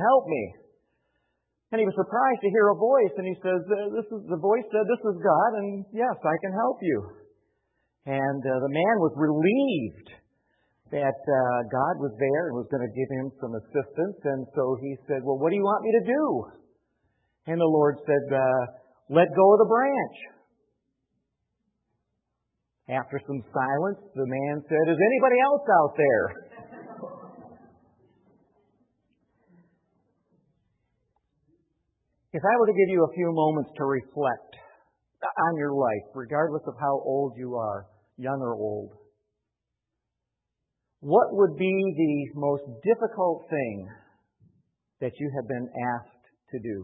Help me. And he was surprised to hear a voice, and he says, the voice said, this is God, and yes, I can help you. And the man was relieved that God was there and was going to give him some assistance. And so he said, well, what do you want me to do? And the Lord said, let go of the branch. After some silence, the man said, is anybody else out there? If I were to give you a few moments to reflect on your life, regardless of how old you are, young or old, what would be the most difficult thing that you have been asked to do?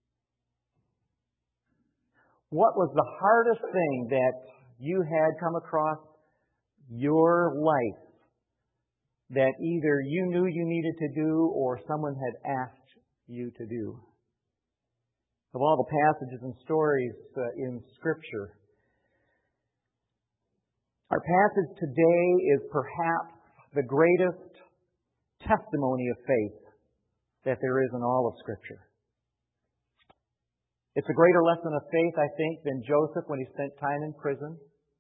What was the hardest thing that you had come across your life that either you knew you needed to do or someone had asked you to do? Of all the passages and stories in Scripture, our passage today is perhaps the greatest testimony of faith that there is in all of Scripture. It's a greater lesson of faith, I think, than Joseph when he spent time in prison.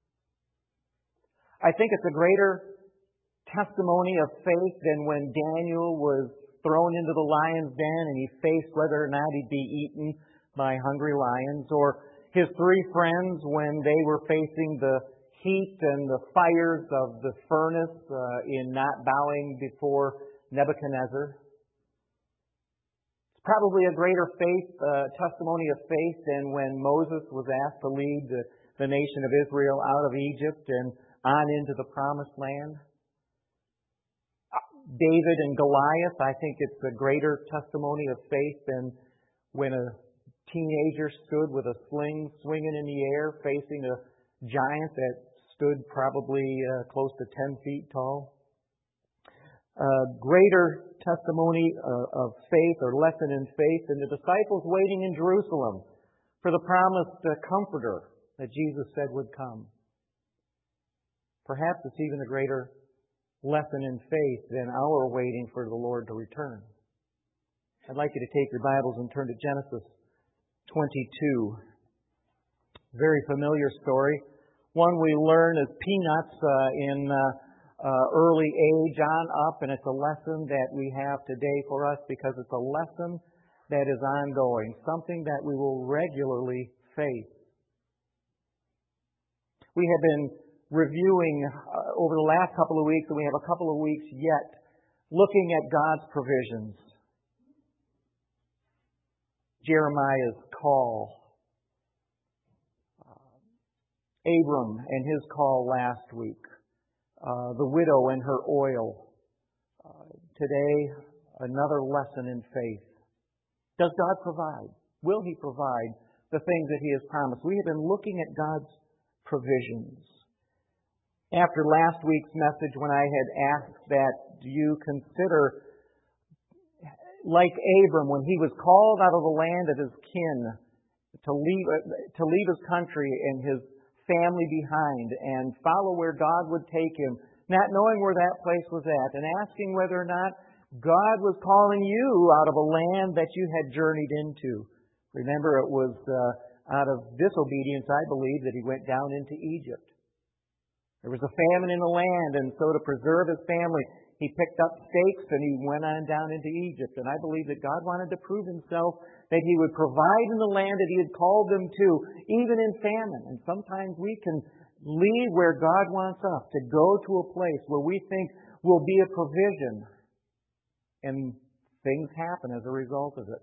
I think it's a greater testimony of faith than when Daniel was thrown into the lion's den and he faced whether or not he'd be eaten by hungry lions, or his three friends when they were facing the heat and the fires of the furnace in not bowing before Nebuchadnezzar. It's probably a greater testimony of faith than when Moses was asked to lead the nation of Israel out of Egypt and on into the promised land. David and Goliath, I think it's a greater testimony of faith than when a teenager stood with a sling swinging in the air facing a giant that stood probably close to 10 feet tall. Greater testimony of faith or lesson in faith than the disciples waiting in Jerusalem for the promised comforter that Jesus said would come. Perhaps it's even a greater lesson in faith than our waiting for the Lord to return. I'd like you to take your Bibles and turn to Genesis 22. Very familiar story. One we learn as peanuts in early age on up, and it's a lesson that we have today for us because it's a lesson that is ongoing, something that we will regularly face. We have been reviewing over the last couple of weeks, and we have a couple of weeks yet, looking at God's provisions. Jeremiah's call, Abram and his call last week, the widow and her oil. Today, another lesson in faith. Does God provide? Will He provide the things that He has promised? We have been looking at God's provisions. After last week's message, when I had asked that you consider, like Abram, when he was called out of the land of his kin to leave his country and his family behind and follow where God would take him, not knowing where that place was at, and asking whether or not God was calling you out of a land that you had journeyed into. Remember, it was out of disobedience, I believe, that he went down into Egypt. There was a famine in the land, and so to preserve his family, he picked up stakes and he went on down into Egypt. And I believe that God wanted to prove Himself that He would provide in the land that He had called them to, even in famine. And sometimes we can leave where God wants us, to go to a place where we think will be a provision. And things happen as a result of it.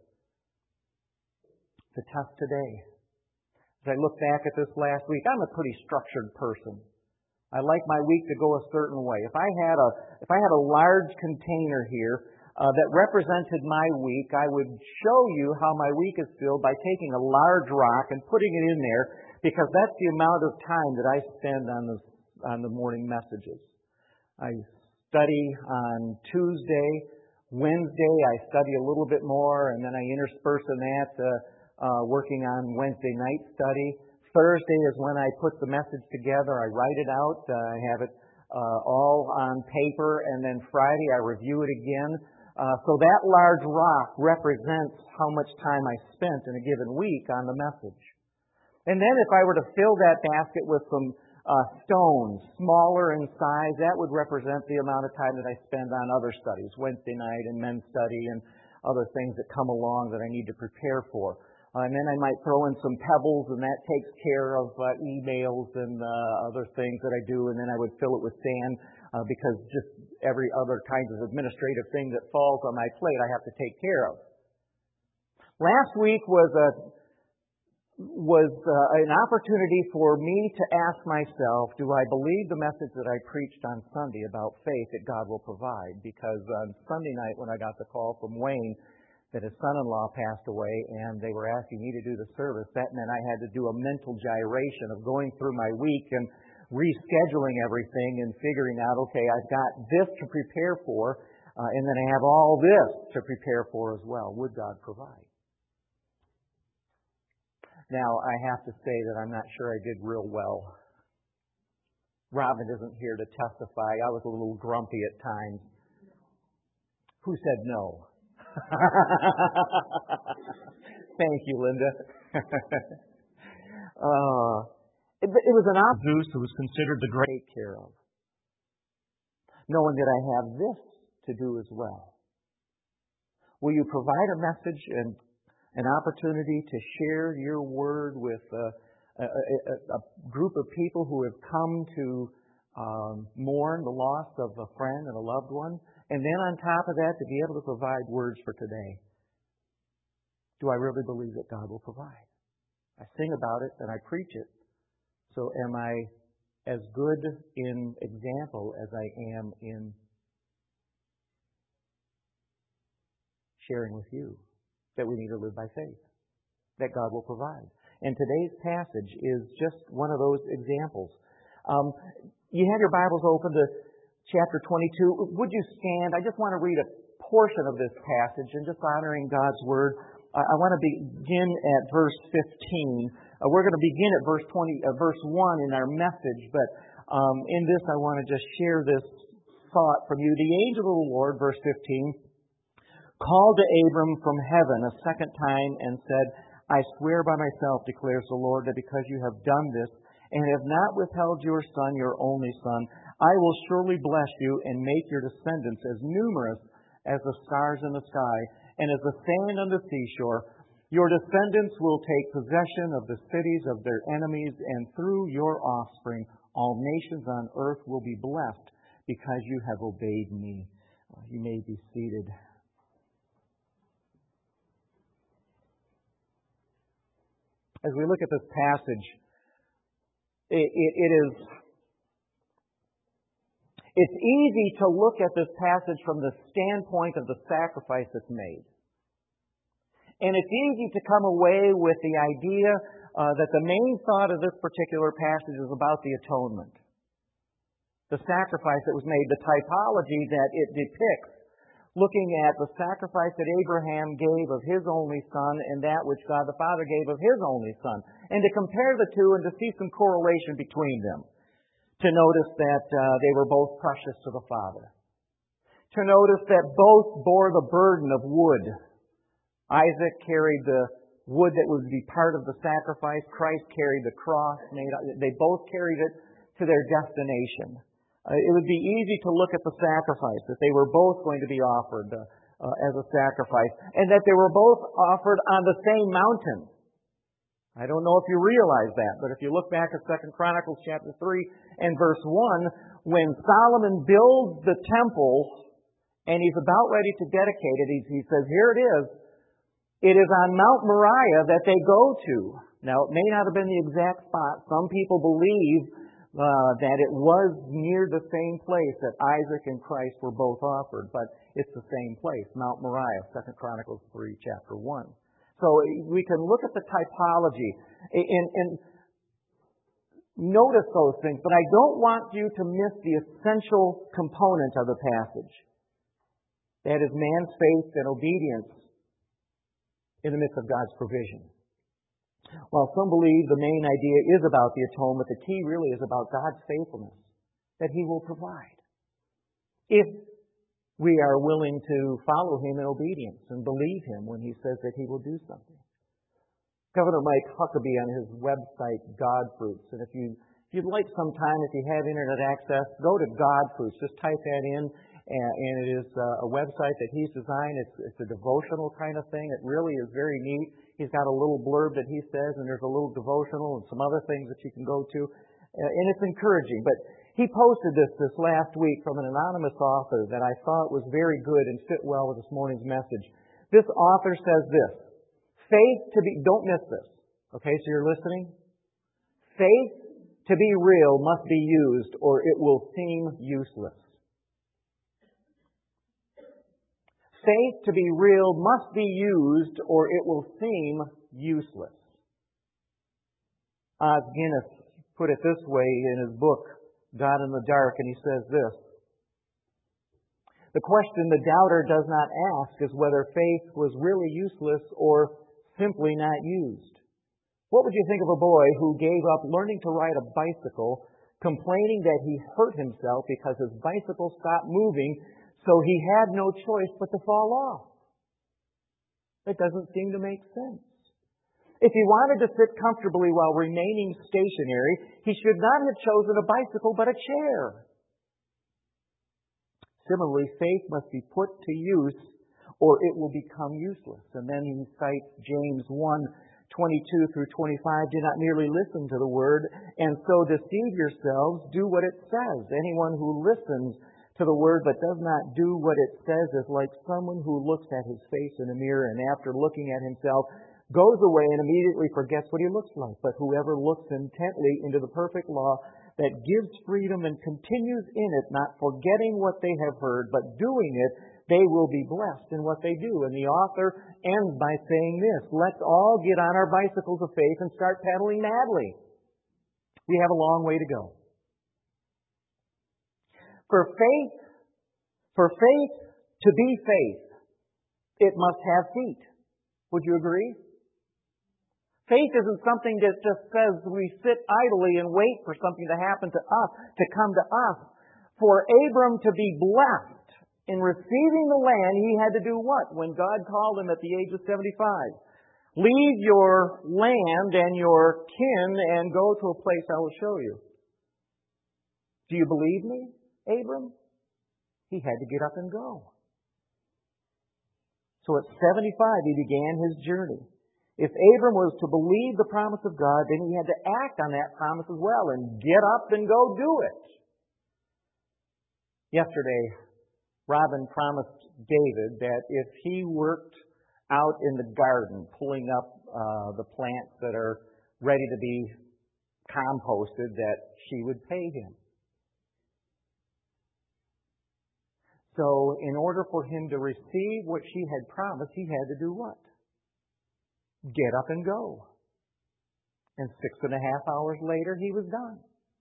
The test today. As I look back at this last week, I'm a pretty structured person. I like my week to go a certain way. If I had a large container here that represented my week, I would show you how my week is filled by taking a large rock and putting it in there, because that's the amount of time that I spend on the morning messages. I study on Tuesday. Wednesday I study a little bit more, and then I intersperse in that working on Wednesday night study. Thursday is when I put the message together. I write it out. I have it all on paper. And then Friday I review it again. So that large rock represents how much time I spent in a given week on the message. And then if I were to fill that basket with some stones, smaller in size, that would represent the amount of time that I spend on other studies, Wednesday night and men's study and other things that come along that I need to prepare for. And then I might throw in some pebbles, and that takes care of emails and other things that I do. And then I would fill it with sand because just every other kind of administrative thing that falls on my plate I have to take care of. Last week was an opportunity for me to ask myself, do I believe the message that I preached on Sunday about faith that God will provide? Because on Sunday night when I got the call from Wayne that his son-in-law passed away and they were asking me to do the service, that meant I had to do a mental gyration of going through my week and rescheduling everything and figuring out, okay, I've got this to prepare for, and then I have all this to prepare for as well. Would God provide? Now, I have to say that I'm not sure I did real well. Robin isn't here to testify. I was a little grumpy at times. Who said no? Thank you, Linda. It was an Zeus who was considered the great take care of, knowing that I have this to do as well. Will you provide a message and an opportunity to share your word with a group of people who have come to mourn the loss of a friend and a loved one, and then on top of that, to be able to provide words for today? Do I really believe that God will provide? I sing about it and I preach it. So am I as good in example as I am in sharing with you that we need to live by faith, that God will provide? And today's passage is just one of those examples. You have your Bibles open to chapter 22. Would you stand? I just want to read a portion of this passage and just honoring God's Word. I want to begin at verse 15. We're going to begin at verse 1 in our message, but in this I want to just share this thought from you. The angel of the Lord, verse 15, called to Abram from heaven a second time and said, I swear by myself, declares the Lord, that because you have done this and have not withheld your son, your only son, I will surely bless you and make your descendants as numerous as the stars in the sky and as the sand on the seashore. Your descendants will take possession of the cities of their enemies, and through your offspring all nations on earth will be blessed because you have obeyed me. You may be seated. As we look at this passage, it's easy to look at this passage from the standpoint of the sacrifice that's made. And it's easy to come away with the idea that the main thought of this particular passage is about the atonement. The sacrifice that was made, the typology that it depicts, looking at the sacrifice that Abraham gave of his only son and that which God the Father gave of his only son. And to compare the two and to see some correlation between them. To notice that they were both precious to the Father. To notice that both bore the burden of wood. Isaac carried the wood that would be part of the sacrifice. Christ carried the cross. They both carried it to their destination. It would be easy to look at the sacrifice, that they were both going to be offered as a sacrifice, and that they were both offered on the same mountain. I don't know if you realize that, but if you look back at 2 Chronicles chapter 3 and verse 1, when Solomon builds the temple and he's about ready to dedicate it, he says, here it is. It is on Mount Moriah that they go to. Now, it may not have been the exact spot. Some people believe that it was near the same place that Isaac and Christ were both offered, but it's the same place, Mount Moriah, 2 Chronicles 3, chapter 1. So we can look at the typology and notice those things, but I don't want you to miss the essential component of the passage. That is man's faith and obedience in the midst of God's provision. While some believe the main idea is about the atonement, the key really is about God's faithfulness, that He will provide. If we are willing to follow Him in obedience and believe Him when He says that He will do something. Governor Mike Huckabee on his website, Godfruits, and if you'd like some time, if you have internet access, go to Godfruits. Just type that in, and it is a website that he's designed. It's a devotional kind of thing. It really is very neat. He's got a little blurb that he says, and there's a little devotional and some other things that you can go to, and it's encouraging. But he posted this last week from an anonymous author that I thought was very good and fit well with this morning's message. This author says this: faith to be, don't miss this, okay, so you're listening? Faith to be real must be used or it will seem useless. Faith to be real must be used or it will seem useless. Os Guinness put it this way in his book, God in the Dark, and he says this: the question the doubter does not ask is whether faith was really useless or simply not used. What would you think of a boy who gave up learning to ride a bicycle, complaining that he hurt himself because his bicycle stopped moving, so he had no choice but to fall off? That doesn't seem to make sense. If he wanted to sit comfortably while remaining stationary, he should not have chosen a bicycle but a chair. Similarly, faith must be put to use or it will become useless. And then he cites James 1:22 through 25. Do not merely listen to the word and so deceive yourselves. Do what it says. Anyone who listens to the word but does not do what it says is like someone who looks at his face in a mirror and after looking at himself goes away and immediately forgets what he looks like. But whoever looks intently into the perfect law that gives freedom and continues in it, not forgetting what they have heard, but doing it, they will be blessed in what they do. And the author ends by saying this: let's all get on our bicycles of faith and start pedaling madly. We have a long way to go. For faith to be faith, it must have feet. Would you agree? Faith isn't something that just says we sit idly and wait for something to happen to us, to come to us. For Abram to be blessed in receiving the land, he had to do what? When God called him at the age of 75. Leave your land and your kin and go to a place I will show you. Do you believe me, Abram? He had to get up and go. So at 75, he began his journey. If Abram was to believe the promise of God, then he had to act on that promise as well and get up and go do it. Yesterday, Robin promised David that if he worked out in the garden, pulling up the plants that are ready to be composted, that she would pay him. So, in order for him to receive what she had promised, he had to do what? Get up and go. And 6.5 hours later, he was done.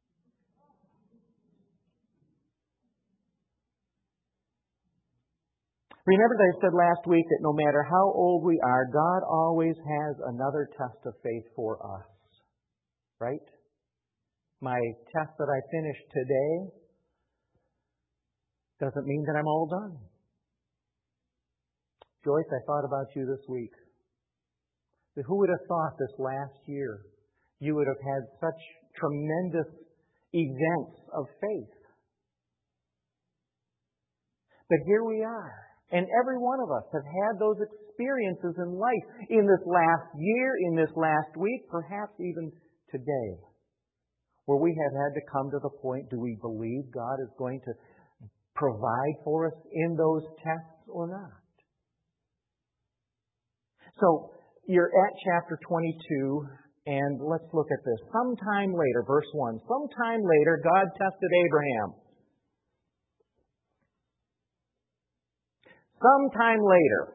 Remember that I said last week that no matter how old we are, God always has another test of faith for us. Right? My test that I finished today doesn't mean that I'm all done. Joyce, I thought about you this week. That who would have thought this last year you would have had such tremendous events of faith? But here we are. And every one of us have had those experiences in life in this last year, in this last week, perhaps even today, where we have had to come to the point, do we believe God is going to provide for us in those tests or not? So, you're at chapter 22, and let's look at this. Sometime later, verse 1, sometime later, God tested Abraham. Sometime later,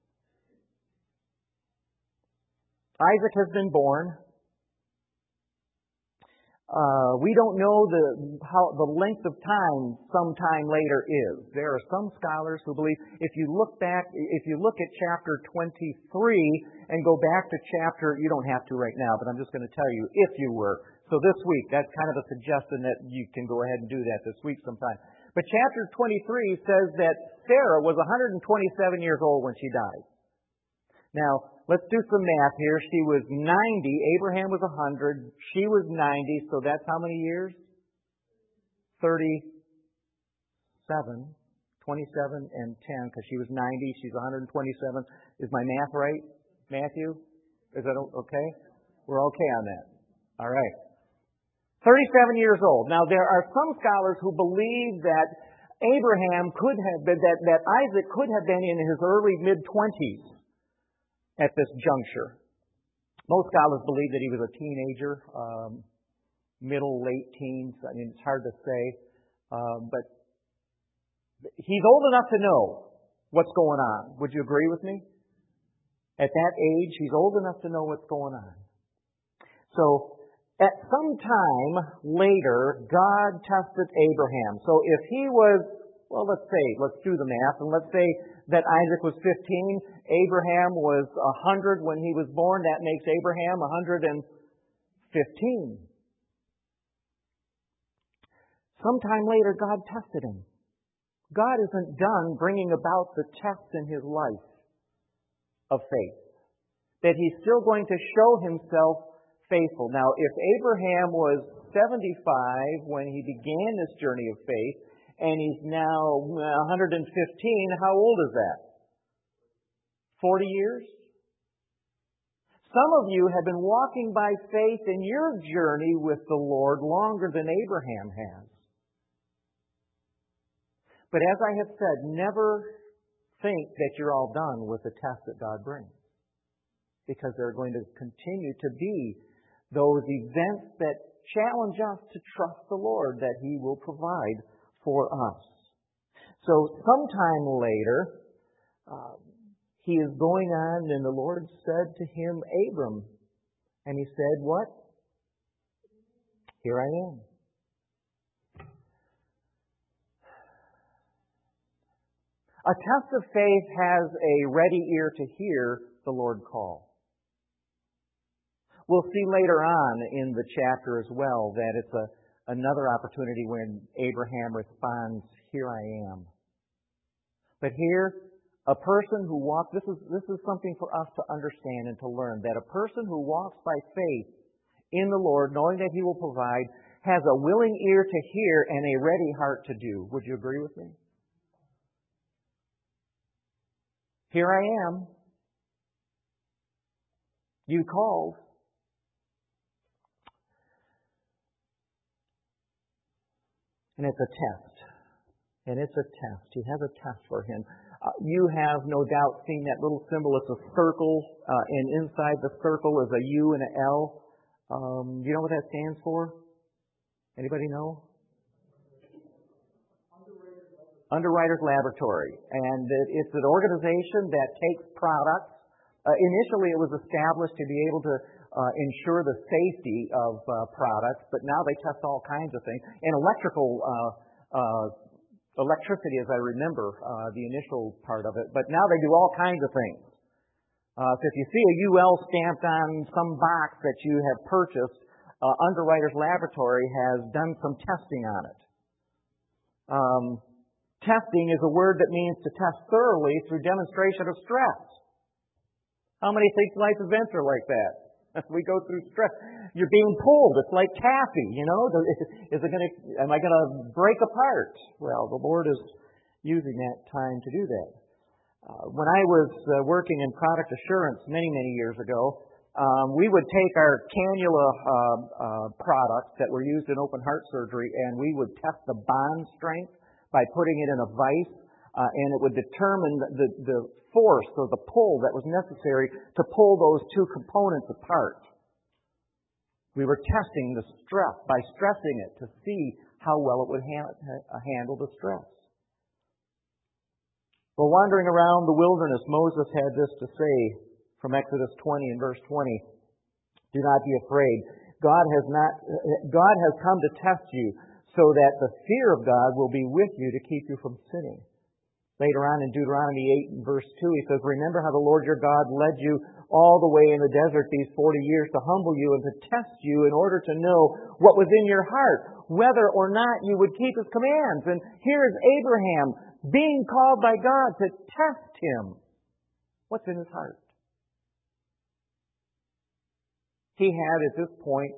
Isaac has been born. We don't know the length of time sometime later is. There are some scholars who believe if you look at chapter 23 and go back to you don't have to right now, but I'm just going to tell you if you were. So this week, that's kind of a suggestion that you can go ahead and do that this week sometime. But chapter 23 says that Sarah was 127 years old when she died. Now, let's do some math here. She was 90. Abraham was 100. She was 90. So that's how many years? 37. 27 and 10, because she was 90. She's 127. Is my math right, Matthew? Is that okay? We're okay on that. All right. 37 years old. Now, there are some scholars who believe that Abraham could have been, that Isaac could have been in his early mid-20s at this juncture. Most scholars believe that he was a teenager, middle, late teens. I mean, it's hard to say. But he's old enough to know what's going on. Would you agree with me? At that age, he's old enough to know what's going on. So, at some time later, God tested Abraham. So if he was, well, let's do the math, and let's say that Isaac was 15, Abraham was 100 when he was born. That makes Abraham 115. Sometime later, God tested him. God isn't done bringing about the tests in his life of faith. That he's still going to show himself faithful. Now, if Abraham was 75 when he began this journey of faith, and he's now 115, how old is that? 40 years? Some of you have been walking by faith in your journey with the Lord longer than Abraham has. But as I have said, never think that you're all done with the test that God brings. Because there are going to continue to be those events that challenge us to trust the Lord, that He will provide for us. So sometime later, he is going on, and the Lord said to him, Abram. And he said, what? Here I am. A test of faith has a ready ear to hear the Lord call. We'll see later on in the chapter as well that it's another opportunity when Abraham responds, here I am. But here, a person who walks, this is something for us to understand and to learn, that a person who walks by faith in the Lord, knowing that He will provide, has a willing ear to hear and a ready heart to do. Would you agree with me? Here I am. You called. And it's a test. And it's a test. He has a test for him. You have no doubt seen that little symbol. It's a circle, and inside the circle is a U and an L. Do you know what that stands for? Anybody know? Underwriters Laboratory. And it's an organization that takes products. Initially, it was established to be able to ensure the safety of products, but now they test all kinds of things. And electricity, as I remember, the initial part of it. But now they do all kinds of things. So if you see a UL stamped on some box that you have purchased, Underwriters Laboratory has done some testing on it. Testing is a word that means to test thoroughly through demonstration of stress. How many think life events are like that? As we go through stress, you're being pulled. It's like taffy, you know. Am I going to break apart? Well, the Lord is using that time to do that. When I was working in product assurance many years ago, we would take our cannula products that were used in open heart surgery, and we would test the bond strength by putting it in a vise, and it would determine the force or the pull that was necessary to pull those two components apart. We were testing the stress by stressing it to see how well it would handle the stress. While wandering around the wilderness, Moses had this to say from Exodus 20 and verse 20. Do not be afraid. God has come to test you so that the fear of God will be with you to keep you from sinning. Later on in Deuteronomy 8 and verse 2, he says, "Remember how the Lord your God led you all the way in the desert these 40 years to humble you and to test you in order to know what was in your heart, whether or not you would keep His commands." And here is Abraham being called by God to test him. What's in his heart? He had, at this point,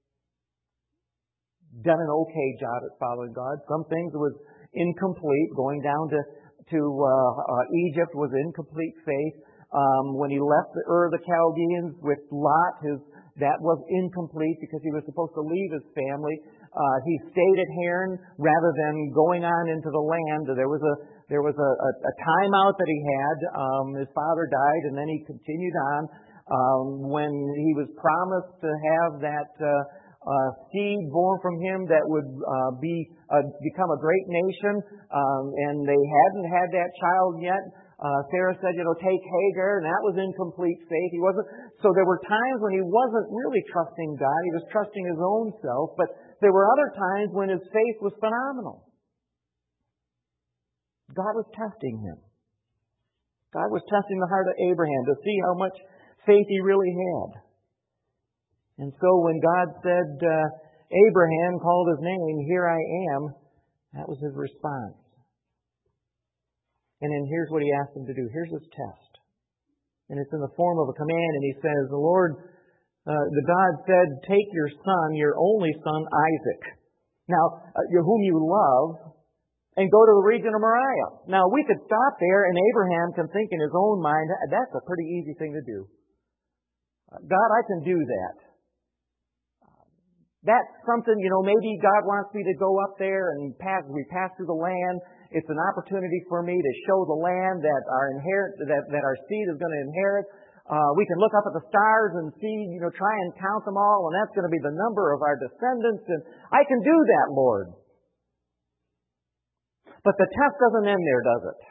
done an okay job at following God. Some things was incomplete. Going down to Egypt was incomplete faith. When he left the Ur of the Chaldeans with Lot, that was incomplete because he was supposed to leave his family. He stayed at Haran rather than going on into the land. There was a timeout that he had. His father died, and then he continued on. When he was promised to have that seed born from him that would become a great nation, and they hadn't had that child yet. Sarah said, "Take Hagar," and that was incomplete faith. He wasn't. So there were times when he wasn't really trusting God; he was trusting his own self. But there were other times when his faith was phenomenal. God was testing him. God was testing the heart of Abraham to see how much faith he really had. And so when God said, Abraham called his name, "Here I am," that was his response. And then here's what he asked him to do. Here's his test. And it's in the form of a command. And he says, the God said, "Take your son, your only son, Isaac, now whom you love, and go to the region of Moriah." Now, we could stop there, and Abraham can think in his own mind, that's a pretty easy thing to do. God, I can do that. That's something, maybe God wants me to go up there and we pass through the land. It's an opportunity for me to show the land that our seed is going to inherit. We can look up at the stars and see, try and count them all, and that's going to be the number of our descendants. And I can do that, Lord. But the test doesn't end there, does it?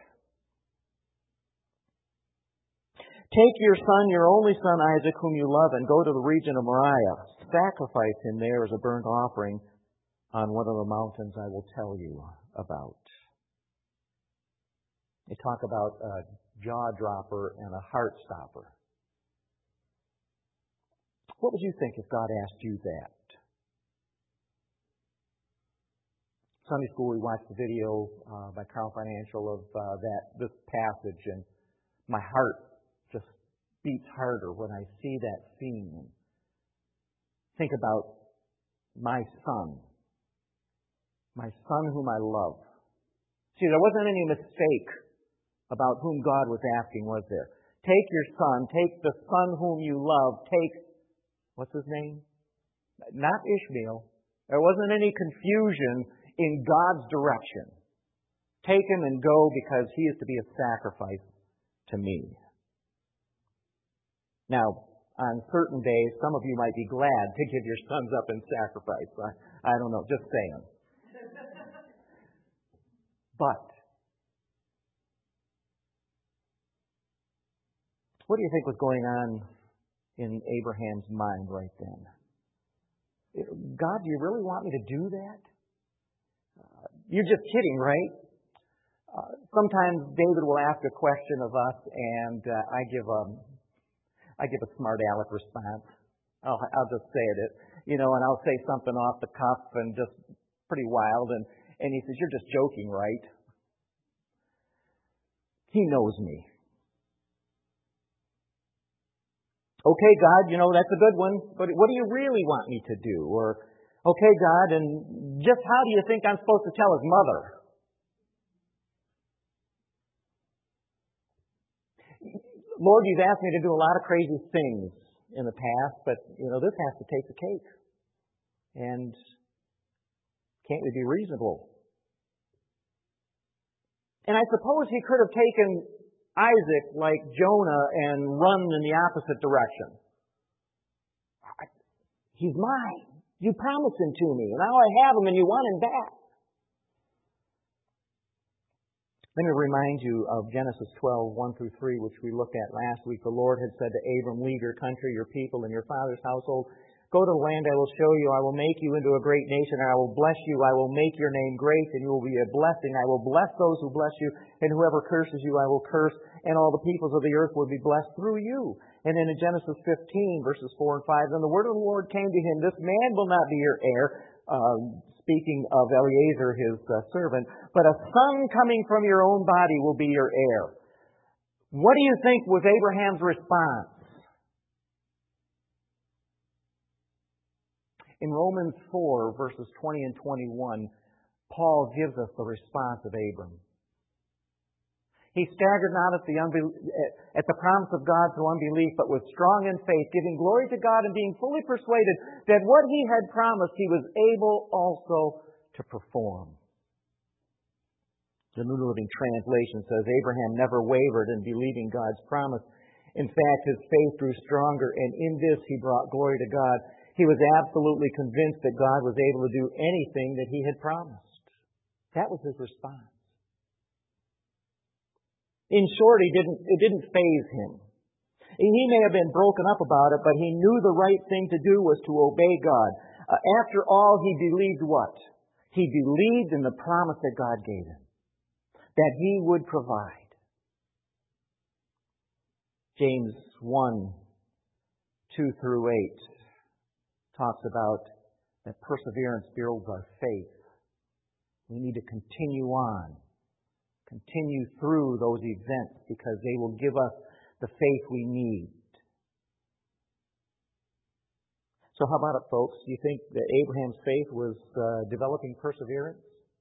"Take your son, your only son Isaac, whom you love, and go to the region of Moriah. Sacrifice him there as a burnt offering on one of the mountains I will tell you about." They talk about a jaw-dropper and a heart-stopper. What would you think if God asked you that? Sunday school, we watched the video by Carl Financial of this passage, and my heart just beats harder when I see that scene. Think about my son whom I love. See, there wasn't any mistake about whom God was asking, was there? Take your son, take the son whom you love, take, what's his name? Not Ishmael. There wasn't any confusion in God's direction. Take him and go because he is to be a sacrifice to me. Now, on certain days, some of you might be glad to give your sons up in sacrifice. I don't know, just saying. But what do you think was going on in Abraham's mind right then? God, do you really want me to do that? You're just kidding, right? Sometimes David will ask a question of us, and I give a smart aleck response. I'll just say it, and I'll say something off the cuff and just pretty wild, and he says, "You're just joking, right?" He knows me. "Okay, God, that's a good one, but what do you really want me to do?" Or, "Okay, God, and just how do you think I'm supposed to tell his mother?" "Lord, you've asked me to do a lot of crazy things in the past, but, this has to take the cake. And can't we be reasonable?" And I suppose he could have taken Isaac like Jonah and run in the opposite direction. "He's mine. You promised him to me. Now I have him and you want him back." Let me remind you of Genesis 12, 1 through 3, which we looked at last week. The Lord had said to Abram, "Leave your country, your people, and your father's household Go to the land I will show you. I will make you into a great nation, and I will bless you. I will make your name great, and you will be a blessing. I will bless those who bless you, and whoever curses you I will curse, and all the peoples of the earth will be blessed through you. And then in Genesis 15, verses 4 and 5, then the word of the Lord came to him, this man will not be your heir, speaking of Eliezer, his servant, but a son coming from your own body will be your heir. What do you think was Abraham's response? In Romans 4, verses 20 and 21, Paul gives us the response of Abram. He staggered not at the promise of God through unbelief, but was strong in faith, giving glory to God and being fully persuaded that what he had promised he was able also to perform. The New Living Translation says, Abraham never wavered in believing God's promise. In fact, his faith grew stronger, and in this he brought glory to God. He was absolutely convinced that God was able to do anything that he had promised. That was his response. In short, it didn't faze him. He may have been broken up about it, but he knew the right thing to do was to obey God. After all, he believed what? He believed in the promise that God gave him, that he would provide. James 1, 2 through 8 talks about that perseverance builds our faith. We need to continue on, continue through those events because they will give us the faith we need. So how about it, folks? Do you think that Abraham's faith was developing perseverance?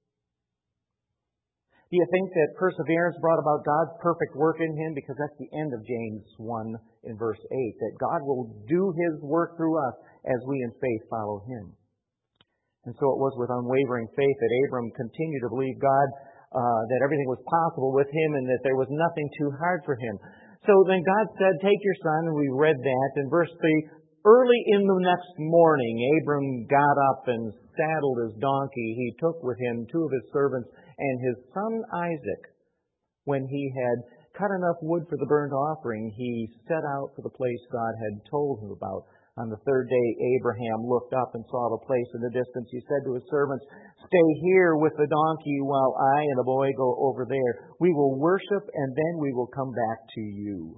Do you think that perseverance brought about God's perfect work in him? Because that's the end of James 1 in verse 8, that God will do his work through us as we in faith follow him. And so it was with unwavering faith that Abram continued to believe God, that everything was possible with him and that there was nothing too hard for him. So then God said, take your son, and we read that. In verse 3, early in the next morning, Abram got up and saddled his donkey. He took with him 2 of his servants and his son Isaac. When he had cut enough wood for the burnt offering, he set out for the place God had told him about. On the third day, Abraham looked up and saw the place in the distance. He said to his servants, stay here with the donkey while I and the boy go over there. We will worship and then we will come back to you.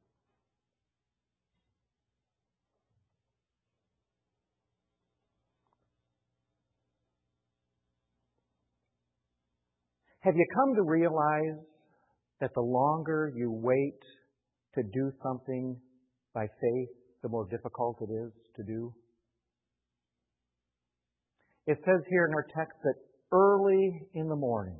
Have you come to realize that the longer you wait to do something by faith, the more difficult it is to do? It says here in our text that early in the morning,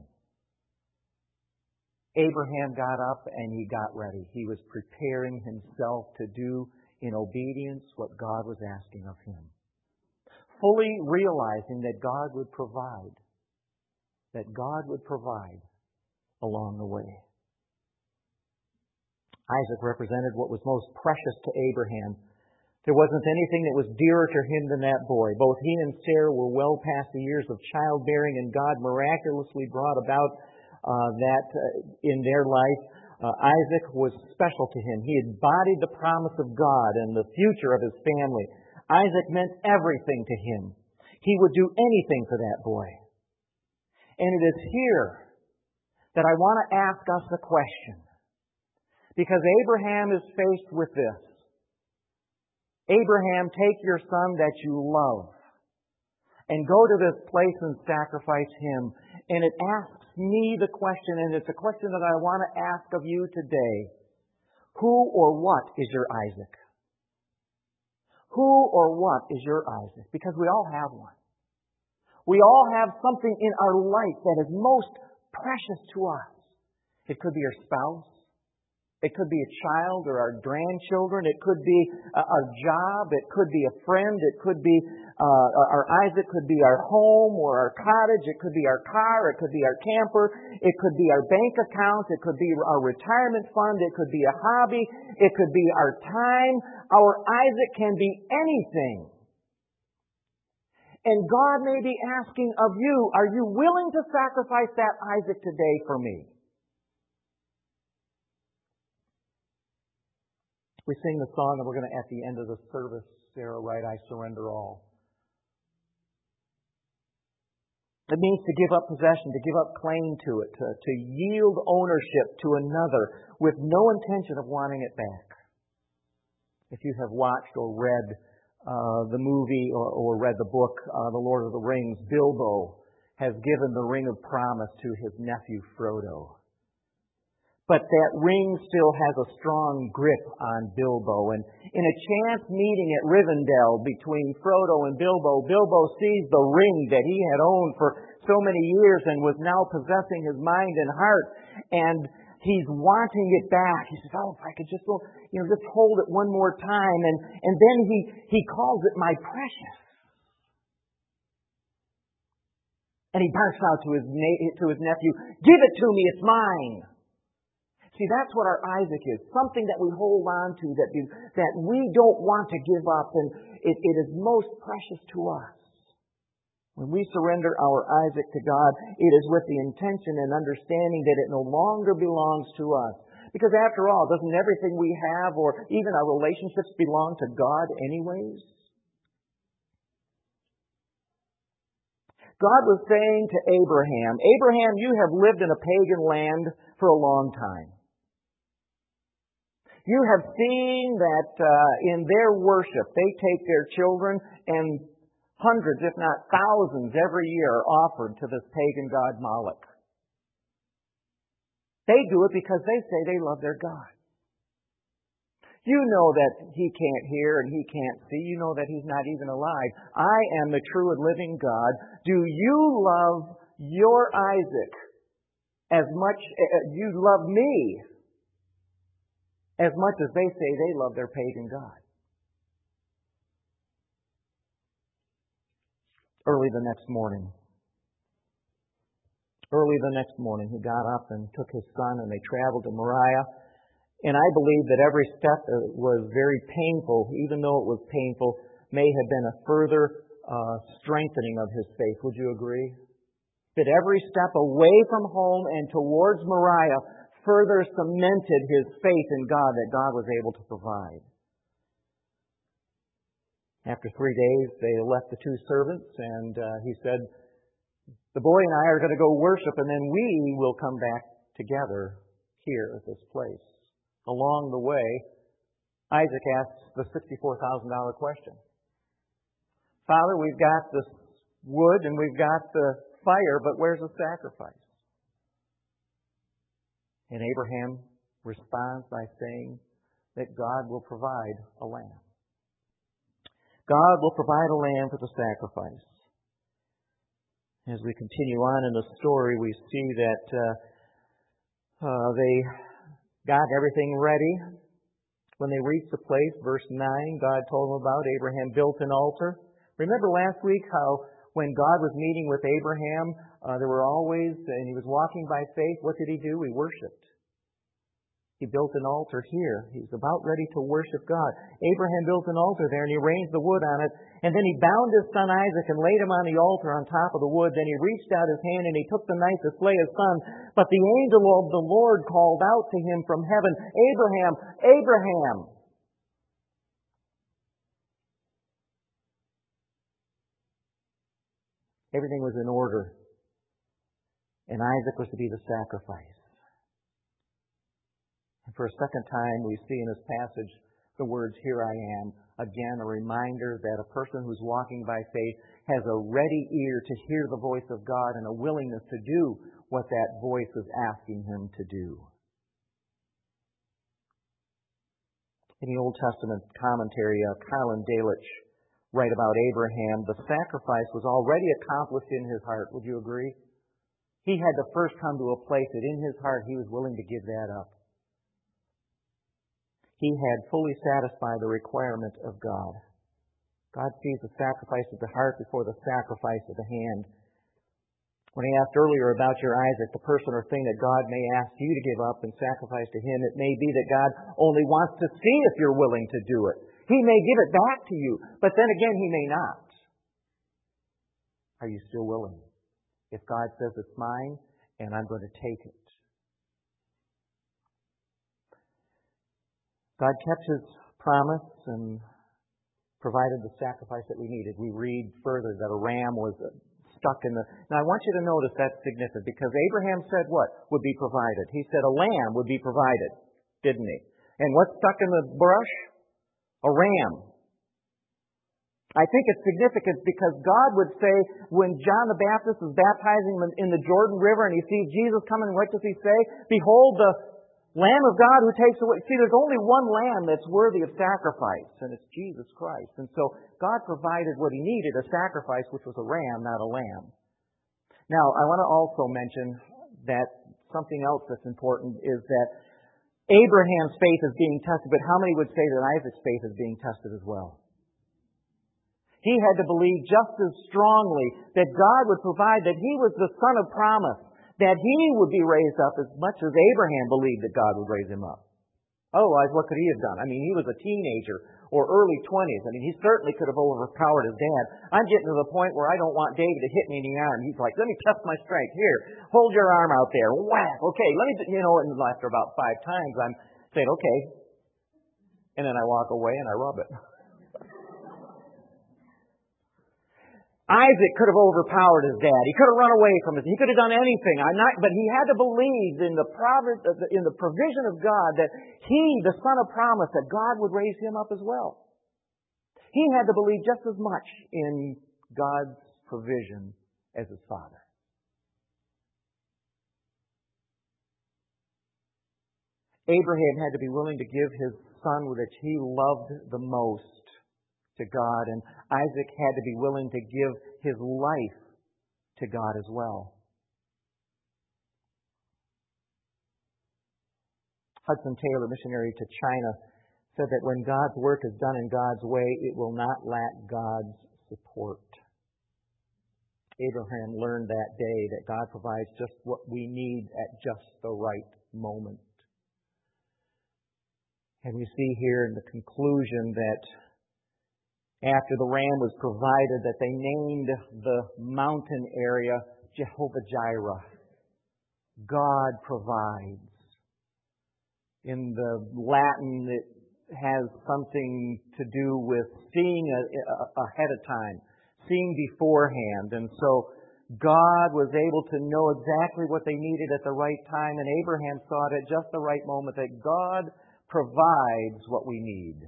Abraham got up and he got ready. He was preparing himself to do in obedience what God was asking of him, fully realizing that God would provide. That God would provide along the way. Isaac represented what was most precious to Abraham. There wasn't anything that was dearer to him than that boy. Both he and Sarah were well past the years of childbearing, and God miraculously brought about that in their life. Isaac was special to him. He embodied the promise of God and the future of his family. Isaac meant everything to him. He would do anything for that boy. And it is here that I want to ask us a question. Because Abraham is faced with this. Abraham, take your son that you love and go to this place and sacrifice him. And it asks me the question, and it's a question that I want to ask of you today. Who or what is your Isaac? Who or what is your Isaac? Because we all have one. We all have something in our life that is most precious to us. It could be our spouse. It could be a child or our grandchildren. It could be our job. It could be a friend. It could be our Isaac. Could be our home or our cottage. It could be our car. It could be our camper. It could be our bank account. It could be our retirement fund. It could be a hobby. It could be our time. Our Isaac can be anything. And God may be asking of you, are you willing to sacrifice that Isaac today for me? We sing the song, and we're going to, at the end of the service, Sarah, write, I surrender all. It means to give up possession, to give up claim to it, to yield ownership to another with no intention of wanting it back. If you have watched or read the movie or read the book, The Lord of the Rings, Bilbo has given the Ring of Promise to his nephew Frodo. But that ring still has a strong grip on Bilbo. And in a chance meeting at Rivendell between Frodo and Bilbo, Bilbo sees the ring that he had owned for so many years and was now possessing his mind and heart. And he's wanting it back. He says, oh, if I could just just hold it one more time. And then he calls it my precious. And he barks out to his nephew, give it to me, it's mine. See, that's what our Isaac is. Something that we hold on to, that we don't want to give up, and it is most precious to us. When we surrender our Isaac to God, it is with the intention and understanding that it no longer belongs to us. Because after all, doesn't everything we have, or even our relationships, belong to God anyways? God was saying to Abraham, Abraham, you have lived in a pagan land for a long time. You have seen that in their worship, they take their children, and hundreds, if not thousands, every year are offered to this pagan god Moloch. They do it because they say they love their God. You know that he can't hear and he can't see. You know that he's not even alive. I am the true and living God. Do you love your Isaac as much as you love me? As much as they say they love their pagan god. Early the next morning, he got up and took his son, and they traveled to Moriah. And I believe that every step was very painful, even though it was painful, may have been a further strengthening of his faith. Would you agree? That every step away from home and towards Moriah further cemented his faith in God, that God was able to provide. After 3 days, they left the two servants, and he said, the boy and I are going to go worship, and then we will come back together here at this place. Along the way, Isaac asks the $64,000 question. Father, we've got this wood and we've got the fire, but where's the sacrifice? And Abraham responds by saying that God will provide a lamb. God will provide a lamb for the sacrifice. As we continue on in the story, we see that they got everything ready. When they reached the place, verse 9, God told them about Abraham built an altar. Remember last week how when God was meeting with Abraham, there were always, and he was walking by faith, what did he do? He worshiped. He built an altar here. He was about ready to worship God. Abraham built an altar there, and he arranged the wood on it. And then he bound his son Isaac and laid him on the altar on top of the wood. Then he reached out his hand, and he took the knife to slay his son. But the angel of the Lord called out to him from heaven, Abraham, Abraham! Everything was in order. And Isaac was to be the sacrifice. And for a second time, we see in this passage the words, here I am. Again, a reminder that a person who's walking by faith has a ready ear to hear the voice of God and a willingness to do what that voice is asking him to do. In the Old Testament commentary, Colin Delitzsch write about Abraham, the sacrifice was already accomplished in his heart. Would you agree? He had to first come to a place that in his heart he was willing to give that up. He had fully satisfied the requirement of God. God sees the sacrifice of the heart before the sacrifice of the hand. When I asked earlier about your Isaac, the person or thing that God may ask you to give up and sacrifice to Him, it may be that God only wants to see if you're willing to do it. He may give it back to you, but then again, He may not. Are you still willing? If God says it's mine, and I'm going to take it. God kept His promise and provided the sacrifice that we needed. We read further that a ram was stuck in the... Now, I want you to notice that's significant because Abraham said what would be provided? He said a lamb would be provided, didn't he? And what's stuck in the brush? A ram. I think it's significant because God would say when John the Baptist is baptizing in the Jordan River and he sees Jesus coming, what does he say? Behold, the Lamb of God who takes away... See, there's only one lamb that's worthy of sacrifice, and it's Jesus Christ. And so God provided what he needed, a sacrifice, which was a ram, not a lamb. Now, I want to also mention that something else that's important is that Abraham's faith is being tested, but how many would say that Isaac's faith is being tested as well? He had to believe just as strongly that God would provide, that he was the son of promise, that he would be raised up as much as Abraham believed that God would raise him up. Otherwise, what could he have done? I mean, he was a teenager or early 20s. I mean, he certainly could have overpowered his dad. I'm getting to the point where I don't want David to hit me in the arm. He's like, let me test my strength. Here, hold your arm out there. Whack. Okay, let me, and after about 5 times, I'm saying, okay. And then I walk away and I rub it. Isaac could have overpowered his dad. He could have run away from it. He could have done anything. But he had to believe in the provision of God that he, the son of promise, that God would raise him up as well. He had to believe just as much in God's provision as his father. Abraham had to be willing to give his son which he loved the most to God, and Isaac had to be willing to give his life to God as well. Hudson Taylor, missionary to China, said that when God's work is done in God's way, it will not lack God's support. Abraham learned that day that God provides just what we need at just the right moment. And we see here in the conclusion that after the ram was provided, that they named the mountain area Jehovah Jireh. God provides. In the Latin, it has something to do with seeing ahead of time, seeing beforehand. And so God was able to know exactly what they needed at the right time, and Abraham saw it at just the right moment, that God provides what we need.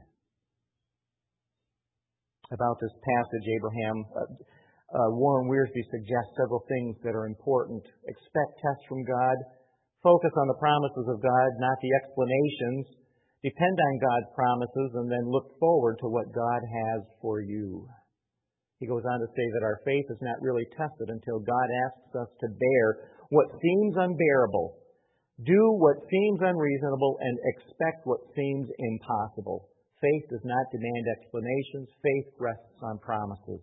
About this passage, Warren Wiersbe suggests several things that are important. Expect tests from God. Focus on the promises of God, not the explanations. Depend on God's promises, and then look forward to what God has for you. He goes on to say that our faith is not really tested until God asks us to bear what seems unbearable, do what seems unreasonable, and expect what seems impossible. Faith does not demand explanations. Faith rests on promises.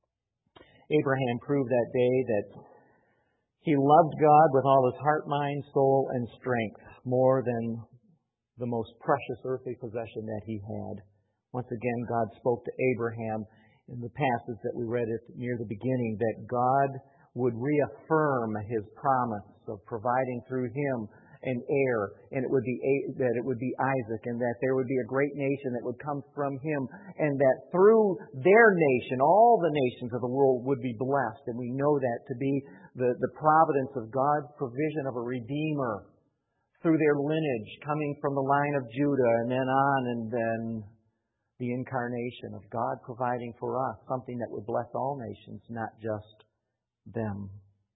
Abraham proved that day that he loved God with all his heart, mind, soul, and strength, more than the most precious earthly possession that he had. Once again, God spoke to Abraham in the passage that we read near the beginning, that God would reaffirm his promise of providing through him an heir, and it would be Isaac, and that there would be a great nation that would come from him, and that through their nation, all the nations of the world would be blessed. And we know that to be the providence of God's provision of a Redeemer through their lineage, coming from the line of Judah, and then on, and then the incarnation of God providing for us something that would bless all nations, not just them.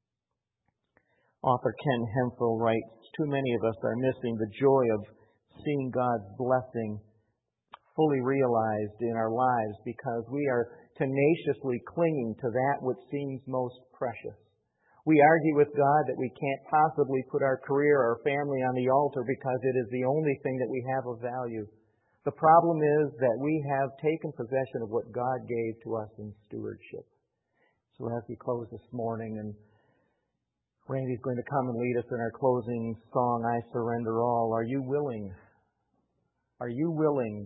Author Ken Hemphill writes, too many of us are missing the joy of seeing God's blessing fully realized in our lives because we are tenaciously clinging to that which seems most precious. We argue with God that we can't possibly put our career or family on the altar because it is the only thing that we have of value. The problem is that we have taken possession of what God gave to us in stewardship. So as we close this morning, and Randy's going to come and lead us in our closing song, I Surrender All. Are you willing? Are you willing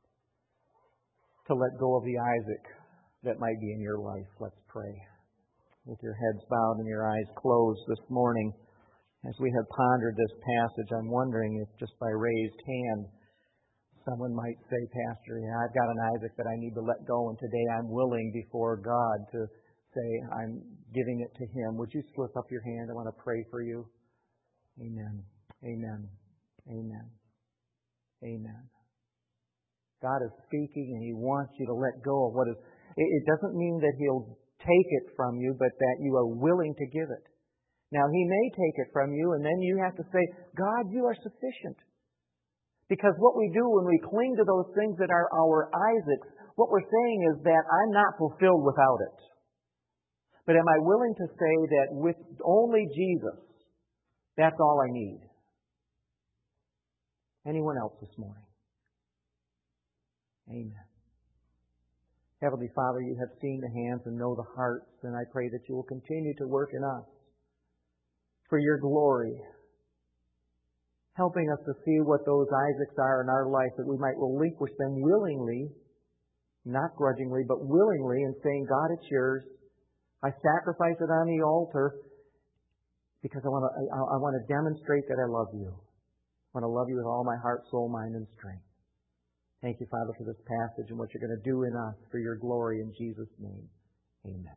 to let go of the Isaac that might be in your life? Let's pray. With your heads bowed and your eyes closed this morning, as we have pondered this passage, I'm wondering if just by raised hand, Someone might say, Pastor, I've got an Isaac that I need to let go, and today I'm willing before God to say I'm giving it to Him. Would you slip up your hand? I want to pray for you. Amen. Amen. Amen. Amen. God is speaking, and He wants you to let go of what is. It doesn't mean that He'll take it from you, but that you are willing to give it. Now, He may take it from you, and then you have to say, God, you are sufficient. Because what we do when we cling to those things that are our Isaacs, what we're saying is that I'm not fulfilled without it. But am I willing to say that with only Jesus, that's all I need? Anyone else this morning? Amen. Heavenly Father, you have seen the hands and know the hearts, and I pray that you will continue to work in us for your glory, helping us to see what those Isaacs are in our life, that we might relinquish them willingly, not grudgingly, but willingly, and saying, God, it's yours. I sacrifice it on the altar because I want to demonstrate that I love you. I want to love you with all my heart, soul, mind, and strength. Thank you, Father, for this passage and what you're going to do in us for your glory in Jesus' name. Amen.